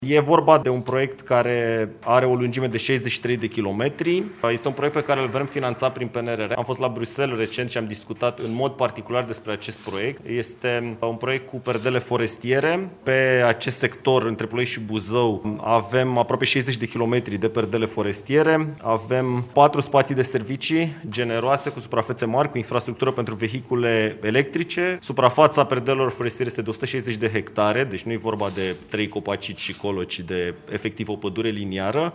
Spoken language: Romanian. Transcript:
E vorba de un proiect care are o lungime de 63 de kilometri. Este un proiect pe care îl vrem finanța prin PNRR. Am fost la Bruxelles recent și am discutat în mod particular despre acest proiect. Este un proiect cu perdele forestiere. Pe acest sector, între Ploiești și Buzău, avem aproape 60 de kilometri de perdele forestiere. Avem 4 spații de servicii generoase cu suprafețe mari, cu infrastructură pentru vehicule electrice. Suprafața perdelelor forestiere este de 160 de hectare, deci nu e vorba de 3 copaci și ci de efectiv o pădure liniară.